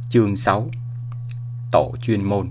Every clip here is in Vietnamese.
Chương 6. Tổ chuyên môn.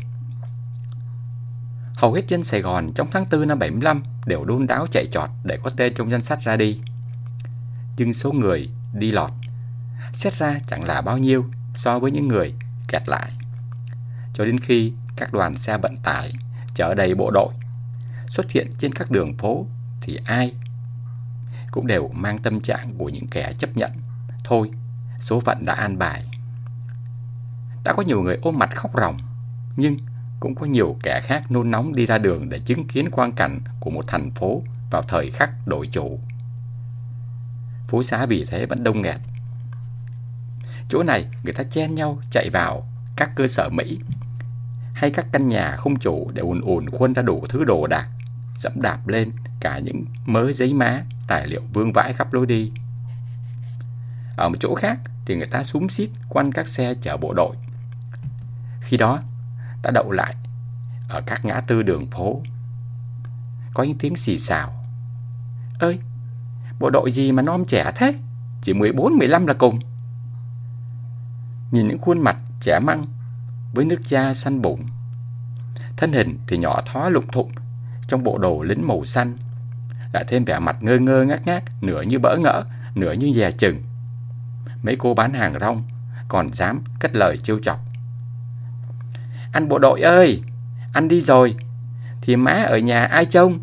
Hầu hết dân Sài Gòn trong tháng 4 năm 75 đều đôn đáo chạy trọt để có tên trong danh sách ra đi. Nhưng số người đi lọt xét ra chẳng là bao nhiêu so với những người kẹt lại. Cho đến khi các đoàn xe vận tải chở đầy bộ đội xuất hiện trên các đường phố thì ai cũng đều mang tâm trạng của những kẻ chấp nhận. Thôi, số phận đã an bài. Đã có nhiều người ôm mặt khóc ròng, nhưng cũng có nhiều kẻ khác nôn nóng đi ra đường để chứng kiến quang cảnh của một thành phố vào thời khắc đổi chủ. Phố xá vì thế vẫn đông nghẹt. Chỗ này người ta chen nhau chạy vào các cơ sở Mỹ hay các căn nhà không chủ để ùn ùn khuân ra đủ thứ đồ đạc, dẫm đạp lên cả những mớ giấy má, tài liệu vương vãi khắp lối đi. Ở một chỗ khác thì người ta xúm xít quanh các xe chở bộ đội. Khi đó đã đậu lại ở các ngã tư đường phố. Có những tiếng xì xào: "Ơi, bộ đội gì mà non trẻ thế, chỉ 14-15 là cùng." Nhìn những khuôn mặt trẻ măng với nước da xanh bụng, thân hình thì nhỏ thó lụng thụng trong bộ đồ lính màu xanh, lại thêm vẻ mặt ngơ ngơ ngác ngác, nửa như bỡ ngỡ, nửa như dè chừng. Mấy cô bán hàng rong còn dám cất lời trêu chọc: "Anh bộ đội ơi, anh đi rồi thì má ở nhà ai trông?"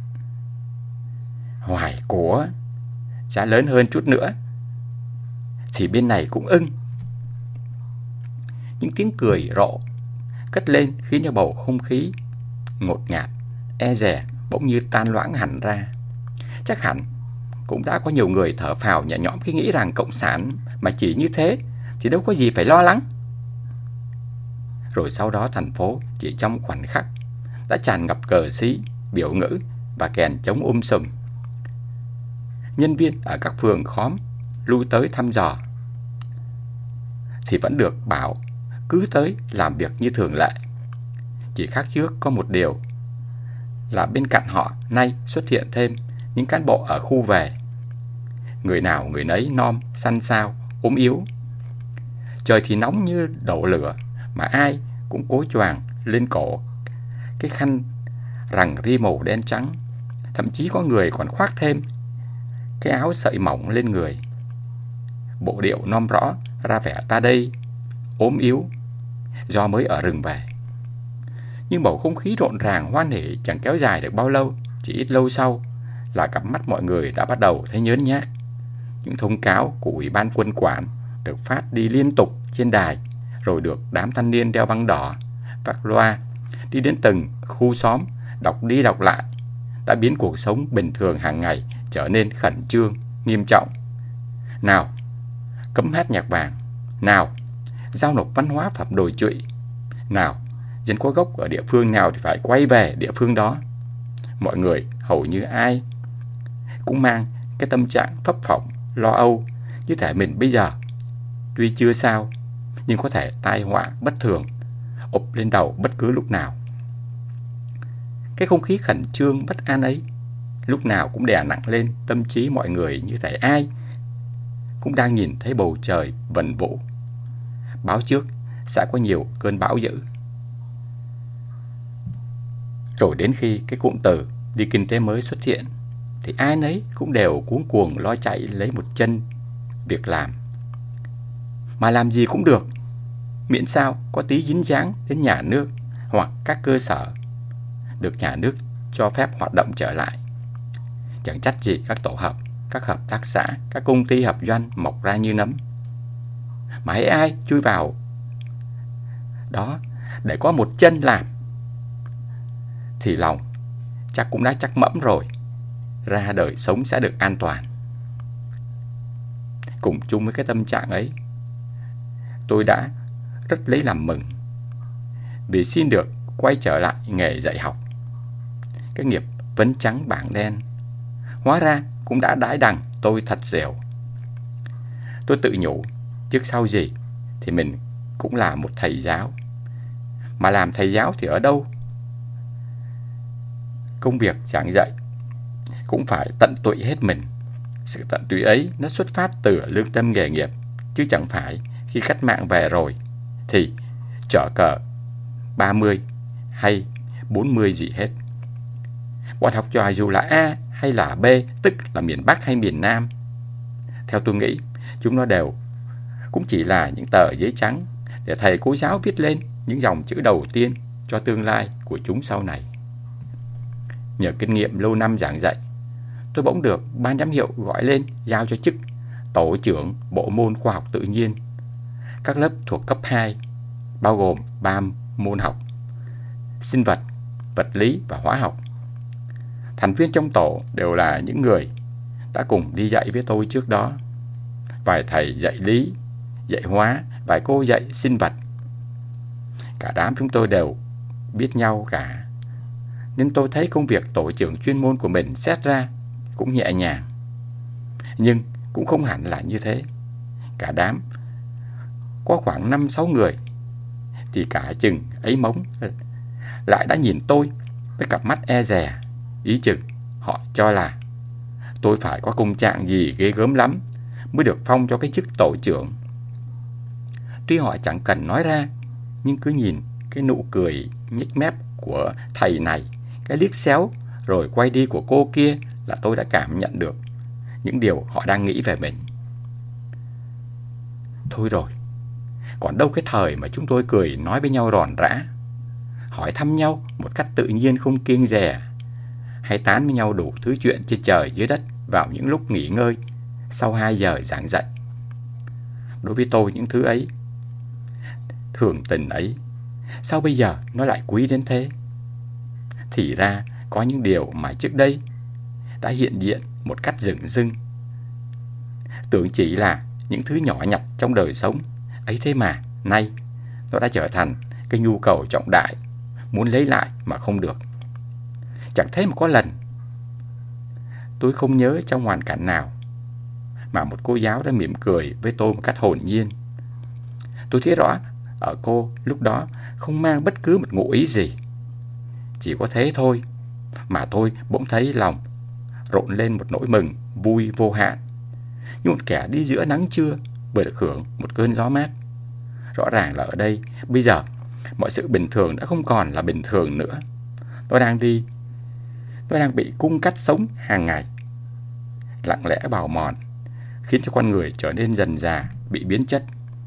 Hoài của giá lớn hơn chút nữa thì bên này cũng ưng. Những tiếng cười rộ cất lên khiến cho bầu không khí ngột ngạt, e dè bỗng như tan loãng hẳn ra. Chắc hẳn cũng đã có nhiều người thở phào nhẹ nhõm khi nghĩ rằng cộng sản mà chỉ như thế thì đâu có gì phải lo lắng. Rồi sau đó thành phố chỉ trong khoảnh khắc đã tràn ngập cờ xí, biểu ngữ và kèn trống sùm. Nhân viên ở các phường khóm lui tới thăm dò thì vẫn được bảo cứ tới làm việc như thường lệ. Chỉ khác trước có một điều là bên cạnh họ nay xuất hiện thêm những cán bộ ở khu về. Người nào người nấy nom, xanh xao, ốm yếu. Trời thì nóng như đổ lửa, mà ai cũng cố choàng lên cổ cái khăn rằn ri màu đen trắng. Thậm chí có người còn khoác thêm cái áo sợi mỏng lên người. Bộ điệu nom rõ ra vẻ ta đây ốm yếu do mới ở rừng về. Nhưng bầu không khí rộn ràng hoan hỉ chẳng kéo dài được bao lâu. Chỉ ít lâu sau là cặp mắt mọi người đã bắt đầu thấy nhớn nhác. Những thông cáo của Ủy ban Quân quản được phát đi liên tục trên đài, rồi được đám thanh niên đeo băng đỏ vác loa đi đến từng khu xóm đọc đi đọc lại, đã biến cuộc sống bình thường hàng ngày trở nên khẩn trương, nghiêm trọng. Nào, cấm hát nhạc vàng. Nào, giao nộp văn hóa phẩm đồi trụy. Nào, dân có gốc ở địa phương nào thì phải quay về địa phương đó. Mọi người hầu như ai cũng mang cái tâm trạng phấp phỏng, lo âu, như thể mình bây giờ tuy chưa sao nhưng có thể tai họa bất thường ụp lên đầu bất cứ lúc nào. Cái không khí khẩn trương bất an ấy lúc nào cũng đè nặng lên tâm trí mọi người, như thể ai cũng đang nhìn thấy bầu trời vần vũ, báo trước sẽ có nhiều cơn bão dữ. Rồi đến khi cái cụm từ đi kinh tế mới xuất hiện thì ai nấy cũng đều cuống cuồng lo chạy lấy một chân việc làm. Mà làm gì cũng được, miễn sao có tí dính dáng đến nhà nước hoặc các cơ sở được nhà nước cho phép hoạt động trở lại. Chẳng trách gì các tổ hợp, các hợp tác xã, các công ty hợp doanh mọc ra như nấm. Mà hễ ai chui vào đó để có một chân làm thì lòng chắc cũng đã chắc mẫm rồi, ra đời sống sẽ được an toàn. Cùng chung với cái tâm trạng ấy, tôi đã rất lấy làm mừng vì xin được quay trở lại nghề dạy học. Cái nghiệp vấn trắng bảng đen hóa ra cũng đã đãi đằng tôi thật dẻo. Tôi tự nhủ trước sau gì thì mình cũng là một thầy giáo. Mà làm thầy giáo thì ở đâu công việc giảng dạy cũng phải tận tụy hết mình. Sự tận tụy ấy nó xuất phát từ lương tâm nghề nghiệp, chứ chẳng phải khi cách mạng về rồi thì chở cờ 30 hay 40 gì hết. Bọn học trò dù là A hay là B, tức là miền Bắc hay miền Nam, theo tôi nghĩ, chúng nó đều cũng chỉ là những tờ giấy trắng để thầy cô giáo viết lên những dòng chữ đầu tiên cho tương lai của chúng sau này. Nhờ kinh nghiệm lâu năm giảng dạy, tôi bỗng được ban giám hiệu gọi lên giao cho chức tổ trưởng bộ môn khoa học tự nhiên, các lớp thuộc cấp 2, bao gồm 3 môn học: sinh vật, vật lý và hóa học. Thành viên trong tổ đều là những người đã cùng đi dạy với tôi trước đó. Vài thầy dạy lý, dạy hóa, vài cô dạy sinh vật. Cả đám chúng tôi đều biết nhau cả, nên tôi thấy công việc tổ trưởng chuyên môn của mình xét ra cũng nhẹ nhàng. Nhưng cũng không hẳn là như thế. Cả đám có khoảng 5-6 người thì cả chừng ấy mống lại đã nhìn tôi với cặp mắt e dè, ý chừng họ cho là tôi phải có công trạng gì ghê gớm lắm mới được phong cho cái chức tổ trưởng. Tuy họ chẳng cần nói ra, nhưng cứ nhìn cái nụ cười nhếch mép của thầy này, cái liếc xéo rồi quay đi của cô kia là tôi đã cảm nhận được những điều họ đang nghĩ về mình. Thôi rồi, còn đâu cái thời mà chúng tôi cười nói với nhau ròn rã, hỏi thăm nhau một cách tự nhiên không kiêng dè, hay tán với nhau đủ thứ chuyện trên trời dưới đất vào những lúc nghỉ ngơi sau 2 giờ giảng dạy. Đối với tôi, những thứ ấy, thường tình ấy, sao bây giờ nó lại quý đến thế? Thì ra có những điều mà trước đây đã hiện diện một cách dửng dưng, tưởng chỉ là những thứ nhỏ nhặt trong đời sống ấy, thế mà nay nó đã trở thành cái nhu cầu trọng đại, muốn lấy lại mà không được. Chẳng thấy mà có lần tôi không nhớ trong hoàn cảnh nào mà một cô giáo đã mỉm cười với tôi một cách hồn nhiên. Tôi thấy rõ ở cô lúc đó không mang bất cứ một ngụ ý gì. Chỉ có thế thôi mà tôi bỗng thấy lòng rộn lên một nỗi mừng vui vô hạn, như một kẻ đi giữa nắng trưa vừa được hưởng một cơn gió mát. Rõ ràng là ở đây bây giờ mọi sự bình thường đã không còn là bình thường nữa. Nó đang bị cung cách sống hàng ngày, lặng lẽ bào mòn, khiến cho con người trở nên dần dà bị biến chất.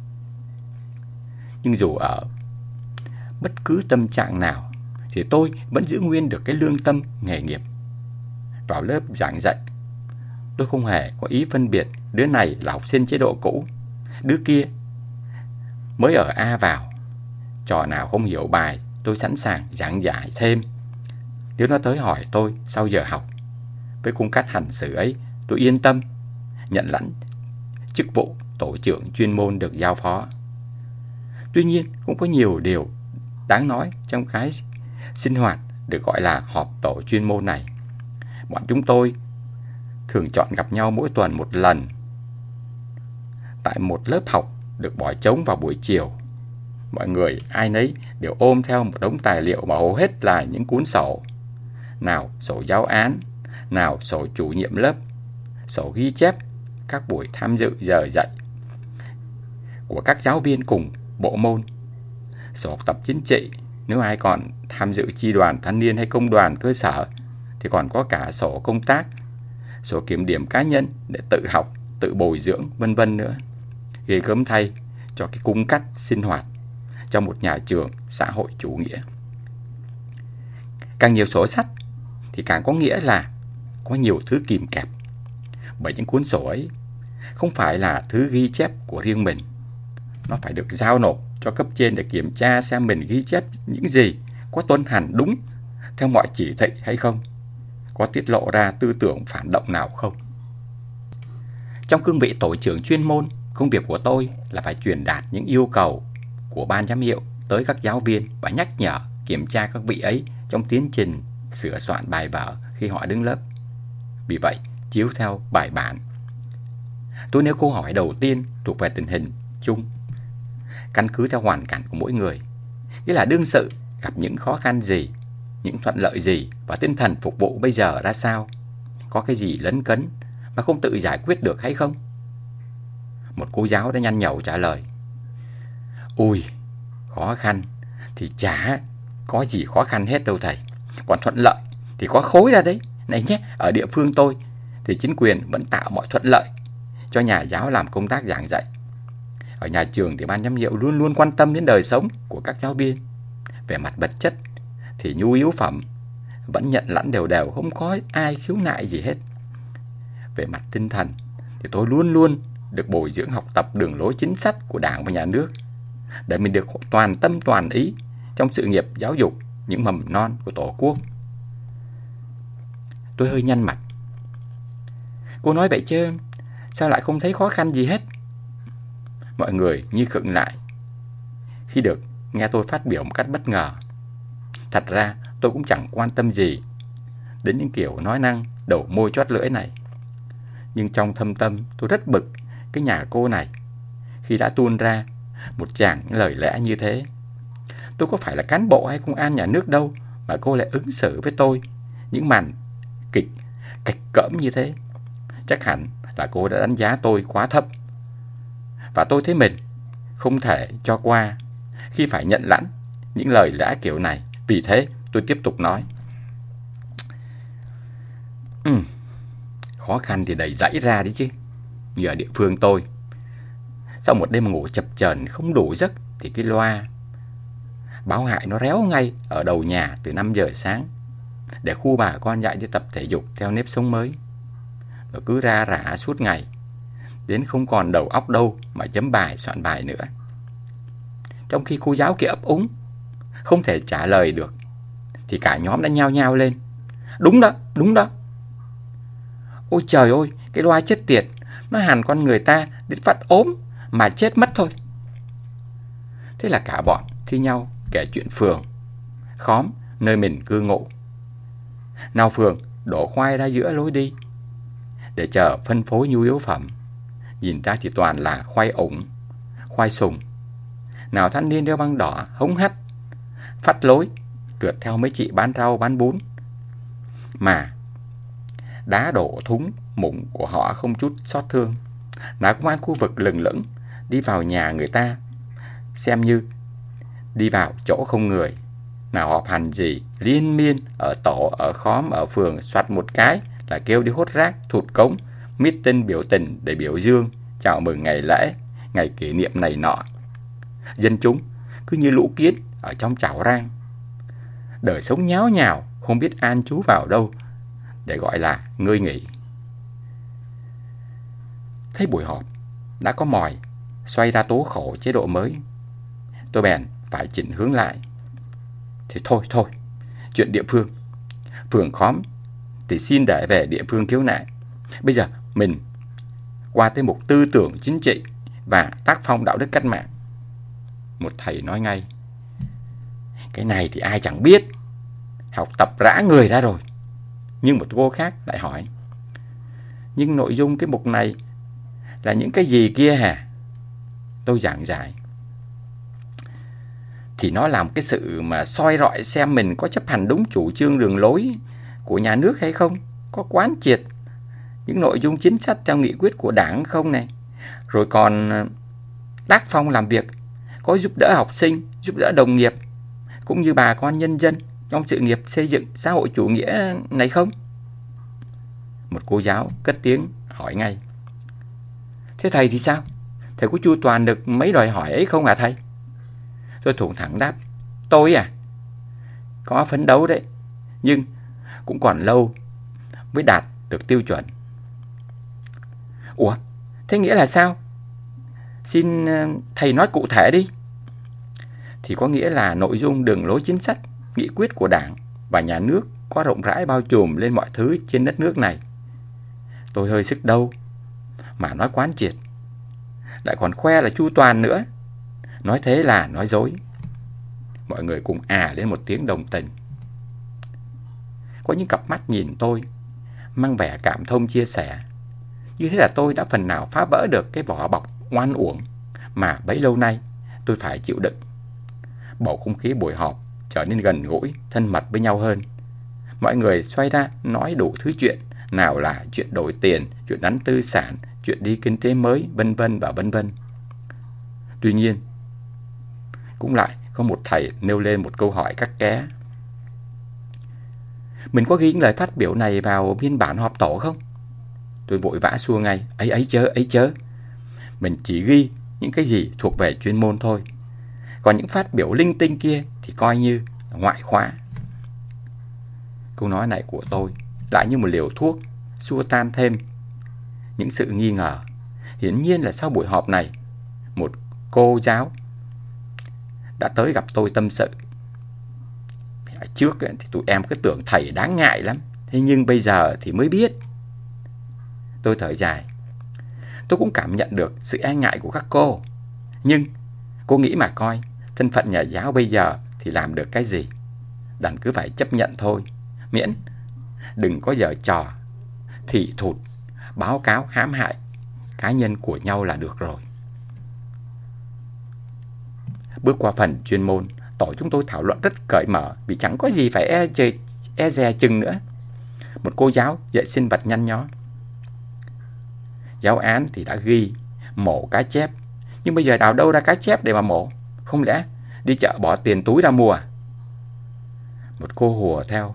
Nhưng dù ở bất cứ tâm trạng nào thì tôi vẫn giữ nguyên được cái lương tâm nghề nghiệp. Vào lớp giảng dạy, tôi không hề có ý phân biệt đứa này là học sinh chế độ cũ, đứa kia mới ở A vào. Trò nào không hiểu bài, tôi sẵn sàng giảng giải thêm. Nếu nó tới hỏi tôi sau giờ học, với cung cách hành xử ấy, tôi yên tâm nhận lãnh chức vụ tổ trưởng chuyên môn được giao phó. Tuy nhiên, cũng có nhiều điều đáng nói trong cái sinh hoạt được gọi là họp tổ chuyên môn này. Bọn chúng tôi thường chọn gặp nhau mỗi tuần một lần tại một lớp học được bỏ trống vào buổi chiều. Mọi người ai nấy đều ôm theo một đống tài liệu mà hầu hết là những cuốn sổ. Nào sổ giáo án, nào sổ chủ nhiệm lớp, sổ ghi chép các buổi tham dự giờ dạy của các giáo viên cùng bộ môn, sổ học tập chính trị, nếu ai còn tham dự chi đoàn thanh niên hay công đoàn cơ sở thì còn có cả sổ công tác, sổ kiểm điểm cá nhân để tự học, tự bồi dưỡng, vân vân nữa. Ghê gớm thay cho cái cung cách sinh hoạt trong một nhà trường xã hội chủ nghĩa. Càng nhiều sổ sách thì càng có nghĩa là có nhiều thứ kìm kẹp, bởi những cuốn sổ ấy không phải là thứ ghi chép của riêng mình. Nó phải được giao nộp cho cấp trên để kiểm tra xem mình ghi chép những gì có tuân hành đúng theo mọi chỉ thị hay không, có tiết lộ ra tư tưởng phản động nào không. Trong cương vị tổ trưởng chuyên môn, công việc của tôi là phải truyền đạt những yêu cầu của ban giám hiệu tới các giáo viên và nhắc nhở, kiểm tra các vị ấy trong tiến trình sửa soạn bài vở khi họ đứng lớp. Vì vậy, chiếu theo bài bản, tôi nêu câu hỏi đầu tiên thuộc về tình hình chung, căn cứ theo hoàn cảnh của mỗi người, nghĩa là đương sự gặp những khó khăn gì, những thuận lợi gì và tinh thần phục vụ bây giờ ra sao, có cái gì lấn cấn mà không tự giải quyết được hay không. Một cô giáo đã nhăn nhẩu trả lời: "Ôi, Khó khăn thì chả có gì khó khăn hết đâu thầy. Còn thuận lợi thì có khối ra đấy. Này nhé, ở địa phương tôi thì chính quyền vẫn tạo mọi thuận lợi cho nhà giáo làm công tác giảng dạy. Ở nhà trường thì ban giám hiệu luôn luôn quan tâm đến đời sống của các giáo viên. Về mặt vật chất thì nhu yếu phẩm vẫn nhận lãnh đều đều, không có ai khiếu nại gì hết. Về mặt tinh thần thì tôi luôn luôn được bồi dưỡng học tập đường lối chính sách của Đảng và Nhà nước, để mình được toàn tâm toàn ý trong sự nghiệp giáo dục những mầm non của Tổ quốc. Tôi hơi nhăn mặt. Cô nói vậy chứ sao lại không thấy khó khăn gì hết? Mọi người như khựng lại khi được nghe tôi phát biểu một cách bất ngờ. Thật ra tôi cũng chẳng quan tâm gì đến những kiểu nói năng đầu môi chót lưỡi này. Nhưng trong thâm tâm tôi rất bực cái nhà cô này khi đã tuôn ra một tràng lời lẽ như thế. Tôi có phải là cán bộ hay công an nhà nước đâu mà cô lại ứng xử với tôi những màn kịch cạch cỡm như thế. Chắc hẳn là cô đã đánh giá tôi quá thấp, và tôi thấy mình không thể cho qua khi phải nhận lãnh những lời lẽ kiểu này. Vì thế tôi tiếp tục nói. Khó khăn thì đầy dãy ra đấy chứ. Như ở địa phương tôi, sau một đêm ngủ chập chờn không đủ giấc thì cái loa báo hại nó réo ngay ở đầu nhà từ 5 giờ sáng để khu bà con dạy đi tập thể dục theo nếp sống mới. Nó cứ ra rả suốt ngày, đến không còn đầu óc đâu mà chấm bài soạn bài nữa. Trong khi cô giáo kia ấp úng không thể trả lời được thì cả nhóm đã nhao nhao lên. Đúng đó, đúng đó. Ôi trời ơi, cái loa chết tiệt, nó hằn con người ta đến phát ốm mà chết mất thôi. Thế là cả bọn thi nhau kể chuyện phường, khóm nơi mình cư ngụ. Nào phường đổ khoai ra giữa lối đi để chờ phân phối nhu yếu phẩm. Nhìn ra thì toàn là khoai ủng, khoai sùng. Nào thanh niên đeo băng đỏ hống hách phát lối rượt theo mấy chị bán rau bán bún, mà đá đổ thúng mụng của họ không chút xót thương. Nào công an khu vực lừng lững đi vào nhà người ta xem như đi vào chỗ không người. Nào họp hành gì liên miên ở tổ, ở khóm, ở phường, soạt một cái là kêu đi hốt rác, thụt cống, meeting biểu tình để biểu dương, chào mừng ngày lễ, ngày kỷ niệm này nọ. Dân chúng cứ như lũ kiến ở trong chảo rang. Đời sống nháo nhào, không biết an trú vào đâu để gọi là ngơi nghỉ. Thấy buổi họp đã có mòi xoay ra tố khổ chế độ mới, tôi bèn phải chỉnh hướng lại. Thì thôi, chuyện địa phương, phường khóm thì xin để về địa phương khiếu nại. Bây giờ mình qua tới mục tư tưởng chính trị và tác phong đạo đức cách mạng. Một thầy nói ngay. Cái này thì ai chẳng biết, học tập rã người ra rồi. Nhưng một cô khác lại hỏi. Nhưng nội dung cái mục này là những cái gì kia hả? Tôi giảng giải. Thì nó làm cái sự mà soi rọi xem mình có chấp hành đúng chủ trương đường lối của nhà nước hay không, có quán triệt những nội dung chính sách theo nghị quyết của Đảng không này. Rồi còn tác phong làm việc có giúp đỡ học sinh, giúp đỡ đồng nghiệp cũng như bà con nhân dân trong sự nghiệp xây dựng xã hội chủ nghĩa này không? Một cô giáo cất tiếng hỏi ngay. Thế thầy thì sao? Thầy có chu toàn được mấy đòi hỏi ấy không hả thầy? Tôi thủng thẳng đáp. Tôi à? Có phấn đấu đấy, nhưng cũng còn lâu mới đạt được tiêu chuẩn. Ủa? Thế nghĩa là sao? Xin thầy nói cụ thể đi. Thì có nghĩa là nội dung đường lối chính sách, nghị quyết của Đảng và Nhà nước có rộng rãi bao trùm lên mọi thứ trên đất nước này. Tôi hơi sức đâu mà nói quán triệt, lại còn khoe là chu toàn nữa. Nói thế là nói dối. Mọi người cùng lên một tiếng đồng tình. Có những cặp mắt nhìn tôi mang vẻ cảm thông chia sẻ. Như thế là tôi đã phần nào phá vỡ được cái vỏ bọc oan uổng mà bấy lâu nay tôi phải chịu đựng. Bầu không khí buổi họp trở nên gần gũi, thân mật với nhau hơn. Mọi người xoay ra nói đủ thứ chuyện, nào là chuyện đổi tiền, chuyện đánh tư sản, chuyện đi kinh tế mới, vân vân và vân vân. Tuy nhiên, cũng lại có một thầy nêu lên một câu hỏi cắt ké. Mình có ghi những lời phát biểu này vào biên bản họp tổ không? Tôi vội vã xua ngay. Ấy chớ. Mình chỉ ghi những cái gì thuộc về chuyên môn thôi. Còn những phát biểu linh tinh kia thì coi như ngoại khóa. Câu nói này của tôi lại như một liều thuốc xua tan thêm những sự nghi ngờ. Hiển nhiên là sau buổi họp này, một cô giáo đã tới gặp tôi tâm sự. Trước thì tụi em cứ tưởng thầy đáng ngại lắm, thế nhưng bây giờ thì mới biết. Tôi thở dài. Tôi cũng cảm nhận được sự e ngại của các cô. Nhưng cô nghĩ mà coi, thân phận nhà giáo bây giờ thì làm được cái gì? Đành cứ phải chấp nhận thôi. Miễn đừng có giở trò thị thụt, báo cáo hãm hại cá nhân của nhau là được rồi. Bước qua phần chuyên môn, tổ chúng tôi thảo luận rất cởi mở vì chẳng có gì phải e dè chừng nữa. Một cô giáo dạy sinh vật nhăn nhó. Giáo án thì đã ghi mổ cá chép, nhưng bây giờ đào đâu ra cá chép để mà mổ? Không lẽ đi chợ bỏ tiền túi ra mua à? Một cô hùa theo.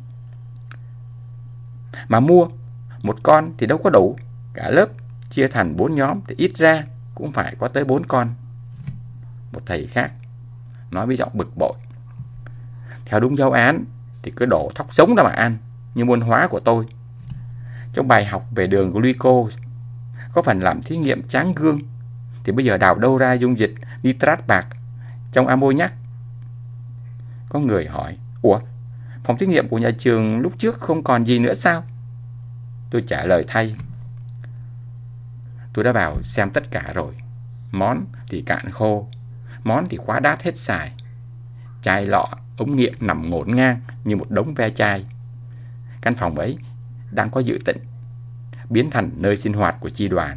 Mà mua một con thì đâu có đủ. Cả lớp chia thành 4 nhóm thì ít ra cũng phải có tới 4 con. Một thầy khác nói với giọng bực bội. Theo đúng giáo án thì cứ đổ thóc sống ra mà ăn, như môn hóa của tôi. Trong bài học về đường glucose có phần làm thí nghiệm tráng gương, thì bây giờ đào đâu ra dung dịch nitrat bạc trong ammoniac? Có người hỏi, ủa, phòng thí nghiệm của nhà trường lúc trước không còn gì nữa sao? Tôi trả lời thay, tôi đã vào xem tất cả rồi. Món thì cạn khô, món thì quá đát hết xài. Chai lọ, ống nghiệm nằm ngổn ngang như một đống ve chai. Căn phòng ấy đang có dự định biến thành nơi sinh hoạt của chi đoàn.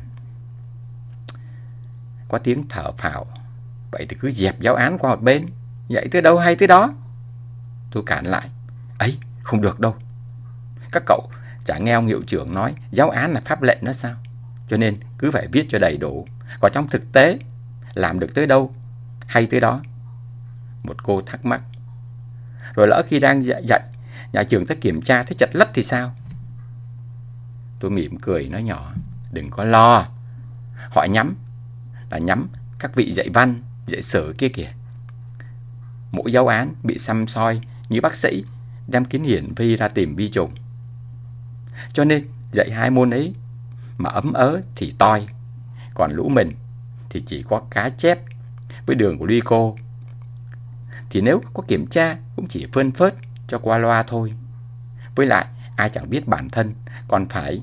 Có tiếng thở phào. Vậy thì cứ dẹp giáo án qua một bên, dạy tới đâu hay tới đó. Tôi cản lại. Ấy, không được đâu. Các cậu chả nghe ông hiệu trưởng nói giáo án là pháp lệnh đó sao? Cho nên cứ phải viết cho đầy đủ. Còn trong thực tế, làm được tới đâu hay tới đó. Một cô thắc mắc. Rồi lỡ khi đang dạy, nhà trường tới kiểm tra thấy chật lất thì sao? Tôi mỉm cười nói nhỏ. Đừng có lo. Họ nhắm các vị dạy văn, dạy sử kia kìa. Mỗi giáo án bị xăm soi như bác sĩ đem kính hiển vi ra tìm vi trùng. Cho nên dạy hai môn ấy mà ấm ớ thì toi. Còn lũ mình thì chỉ có cá chép với đường của glyco. Thì nếu có kiểm tra cũng chỉ phơn phớt cho qua loa thôi. Với lại ai chẳng biết bản thân còn phải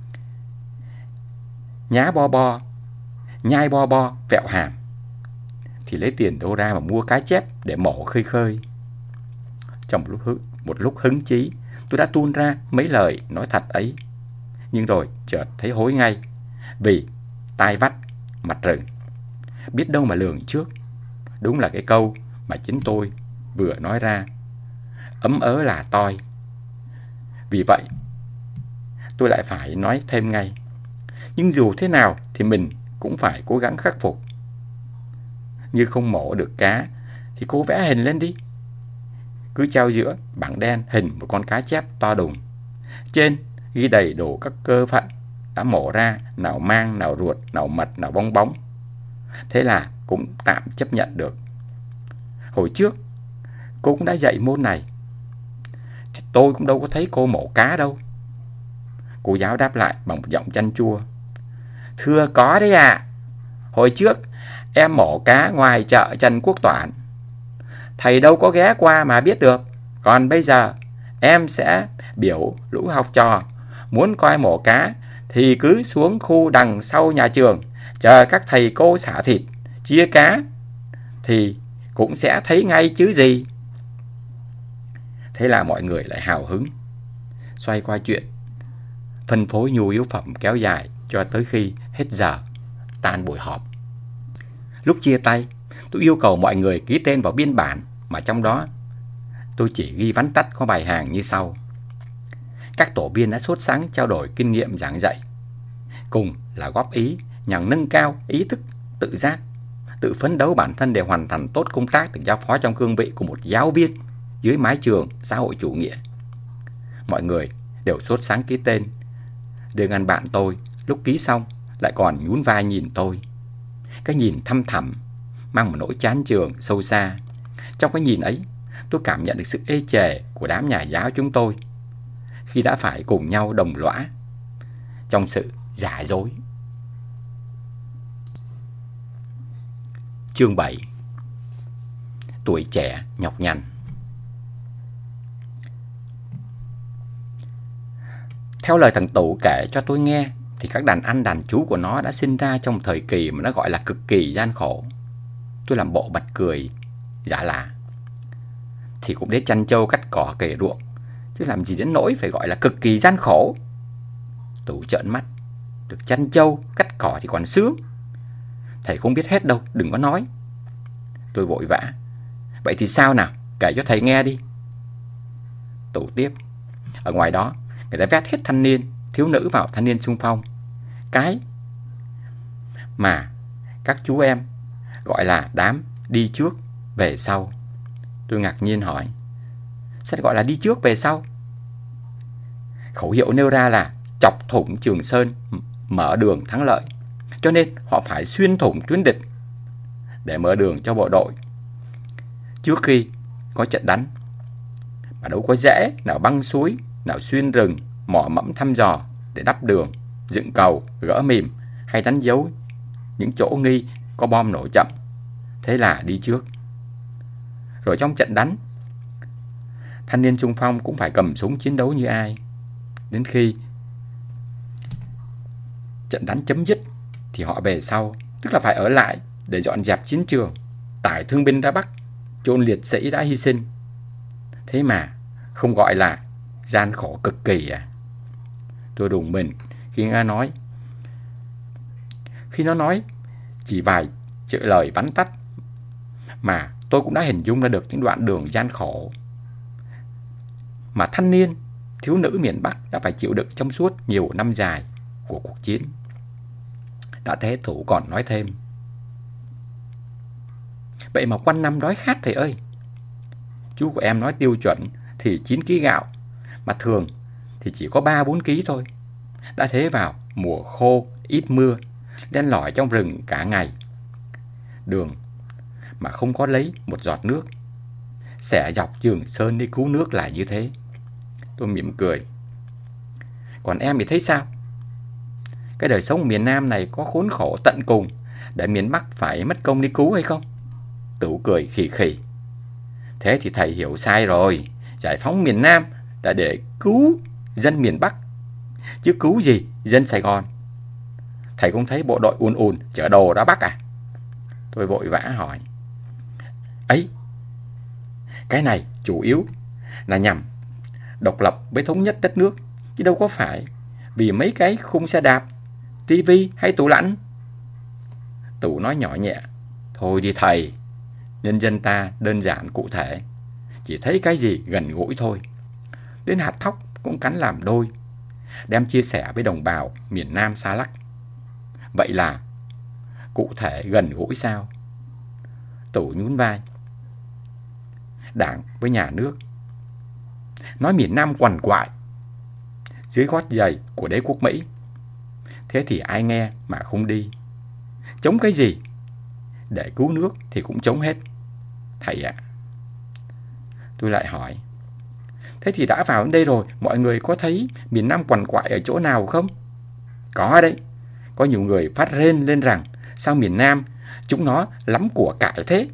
nhai bo bo vẹo hàm, thì lấy tiền đâu ra mà mua cá chép để mổ khơi khơi. Trong một lúc hứng chí, tôi đã tuôn ra mấy lời nói thật ấy. Nhưng rồi chợt thấy hối ngay, vì tai vắt mặt rừng. Biết đâu mà lường trước. Đúng là cái câu mà chính tôi vừa nói ra. Ấm ớ là toi. Vì vậy tôi lại phải nói thêm ngay. Nhưng dù thế nào thì mình cũng phải cố gắng khắc phục. Như không mổ được cá thì cố vẽ hình lên đi. Cứ treo giữa bảng đen hình một con cá chép to đùng. Trên ghi đầy đủ các cơ phận đã mổ ra, nào mang, nào ruột, nào mật, nào bong bóng. Thế là cũng tạm chấp nhận được. Hồi trước cô cũng đã dạy môn này, thì tôi cũng đâu có thấy cô mổ cá đâu. Cô giáo đáp lại bằng một giọng chanh chua. Thưa có đấy ạ. Hồi trước em mổ cá ngoài chợ Trần Quốc Toản. Thầy đâu có ghé qua mà biết được. Còn bây giờ em sẽ biểu lũ học trò muốn coi mổ cá thì cứ xuống khu đằng sau nhà trường, chờ các thầy cô xả thịt, chia cá thì cũng sẽ thấy ngay chứ gì. Thế là mọi người lại hào hứng xoay qua chuyện phân phối nhu yếu phẩm kéo dài cho tới khi hết giờ tan buổi họp. Lúc chia tay, tôi yêu cầu mọi người ký tên vào biên bản, mà trong đó tôi chỉ ghi vắn tắt có bài hàng như sau. Các tổ viên đã sốt sắng trao đổi kinh nghiệm giảng dạy, cùng là góp ý nhằm nâng cao ý thức tự giác, tự phấn đấu bản thân để hoàn thành tốt công tác được giao phó trong cương vị của một giáo viên dưới mái trường xã hội chủ nghĩa. Mọi người đều sốt sáng ký tên. Đương ăn bạn tôi lúc ký xong lại còn nhún vai nhìn tôi. Cái nhìn thăm thẳm, mang một nỗi chán trường sâu xa. Trong cái nhìn ấy, tôi cảm nhận được sự ê chề của đám nhà giáo chúng tôi khi đã phải cùng nhau đồng lõa trong sự giả dối. Chương 7. Tuổi trẻ nhọc nhằn. Theo lời thằng Tủ kể cho tôi nghe, thì các đàn anh đàn chú của nó đã sinh ra trong thời kỳ mà nó gọi là cực kỳ gian khổ. Tôi làm bộ bật cười giả lạ. Thì cũng đến chăn trâu cắt cỏ cày ruộng, chứ làm gì đến nỗi phải gọi là cực kỳ gian khổ. Tủ trợn mắt. Được chăn trâu cắt cỏ thì còn sướng. Thầy không biết hết đâu, đừng có nói. Tôi vội vã. Vậy thì sao nào, kể cho thầy nghe đi. Tủ tiếp. Ở ngoài đó, người ta vét hết thanh niên, thiếu nữ vào thanh niên xung phong. Cái mà các chú em gọi là đám đi trước về sau. Tôi ngạc nhiên hỏi, sao gọi là đi trước về sau? Khẩu hiệu nêu ra là chọc thủng Trường Sơn, mở đường thắng lợi. Cho nên họ phải xuyên thủng tuyến địch để mở đường cho bộ đội trước khi có trận đánh. Mà đâu có dễ, nào băng suối, nào xuyên rừng, mò mẫm thăm dò để đắp đường, dựng cầu, gỡ mìn hay đánh dấu những chỗ nghi có bom nổ chậm. Thế là đi trước. Rồi trong trận đánh, thanh niên xung phong cũng phải cầm súng chiến đấu như ai. Đến khi trận đánh chấm dứt thì họ về sau, tức là phải ở lại để dọn dẹp chiến trường, tải thương binh ra Bắc, chôn liệt sĩ đã hy sinh. Thế mà không gọi là gian khổ cực kỳ à? Tôi rùng mình khi nghe nói. Khi nó nói chỉ vài chữ lời vắn tắt mà tôi cũng đã hình dung ra được những đoạn đường gian khổ mà thanh niên, thiếu nữ miền Bắc đã phải chịu đựng trong suốt nhiều năm dài của cuộc chiến. Đã thế Thủ còn nói thêm, vậy mà quanh năm đói khát thầy ơi. Chú của em nói tiêu chuẩn thì 9 kg gạo, mà thường thì chỉ có 3-4 kg thôi. Đã thế vào mùa khô, ít mưa, len lỏi trong rừng cả ngày. Đường mà không có lấy một giọt nước, xẻ dọc Trường Sơn đi cứu nước là như thế. Tôi mỉm cười. Còn em thì thấy sao? Cái đời sống miền Nam này có khốn khổ tận cùng để miền Bắc phải mất công đi cứu hay không? Tửu cười khì khì. Thế thì thầy hiểu sai rồi. Giải phóng miền Nam là để cứu dân miền Bắc, chứ cứu gì dân Sài Gòn. Thầy cũng thấy bộ đội ùn ùn chở đồ ra Bắc à? Tôi vội vã hỏi. Ấy, cái này chủ yếu là nhằm độc lập với thống nhất đất nước, chứ đâu có phải vì mấy cái khung xe đạp, tivi hay tủ lạnh. Tủ nói nhỏ nhẹ. Thôi đi thầy, nhân dân ta đơn giản cụ thể, chỉ thấy cái gì gần gũi thôi. Đến hạt thóc cũng cắn làm đôi, đem chia sẻ với đồng bào miền Nam xa lắc. Vậy là cụ thể gần gũi sao? Tủ nhún vai. Đảng với nhà nước nói miền Nam quằn quại dưới gót giày của đế quốc Mỹ. Thế thì ai nghe mà không đi? Chống cái gì? Để cứu nước thì cũng chống hết. Thầy ạ. Tôi lại hỏi. Thế thì đã vào đến đây rồi, mọi người có thấy miền Nam quằn quại ở chỗ nào không? Có đấy. Có nhiều người phát rên lên rằng sao miền Nam chúng nó lắm của cải thế.